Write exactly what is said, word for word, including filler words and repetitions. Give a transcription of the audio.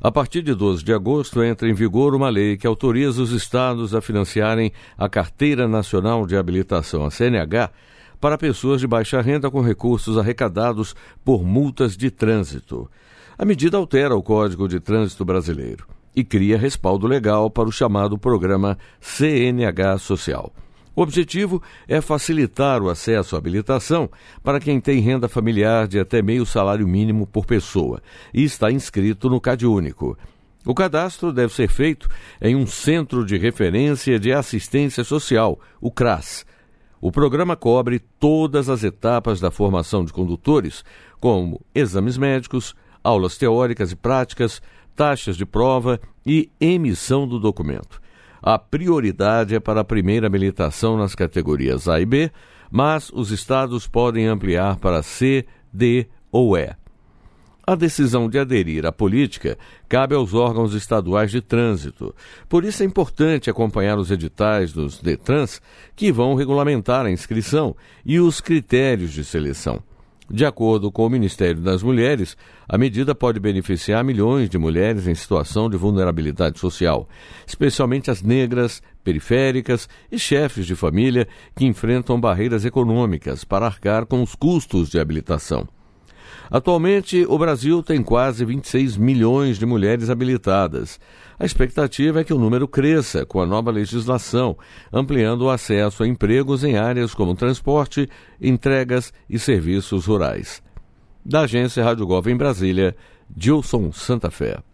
A partir de doze de agosto, entra em vigor uma lei que autoriza os estados a financiarem a Carteira Nacional de Habilitação, a C N H, para pessoas de baixa renda com recursos arrecadados por multas de trânsito. A medida altera o Código de Trânsito Brasileiro e cria respaldo legal para o chamado Programa C N H Social. O objetivo é facilitar o acesso à habilitação para quem tem renda familiar de até meio salário mínimo por pessoa e está inscrito no CadÚnico. O cadastro deve ser feito em um Centro de Referência de Assistência Social, o CRAS. O programa cobre todas as etapas da formação de condutores, como exames médicos, aulas teóricas e práticas, taxas de prova e emissão do documento. A prioridade é para a primeira habilitação nas categorias A e B, mas os estados podem ampliar para C, D ou E. A decisão de aderir à política cabe aos órgãos estaduais de trânsito. Por isso é importante acompanhar os editais dos DETRANS, que vão regulamentar a inscrição e os critérios de seleção. De acordo com o Ministério das Mulheres, a medida pode beneficiar milhões de mulheres em situação de vulnerabilidade social, especialmente as negras, periféricas e chefes de família que enfrentam barreiras econômicas para arcar com os custos de habilitação. Atualmente, o Brasil tem quase vinte e seis milhões de mulheres habilitadas. A expectativa é que o número cresça com a nova legislação, ampliando o acesso a empregos em áreas como transporte, entregas e serviços rurais. Da agência Rádio Gov em Brasília, Gilson Santa Fé.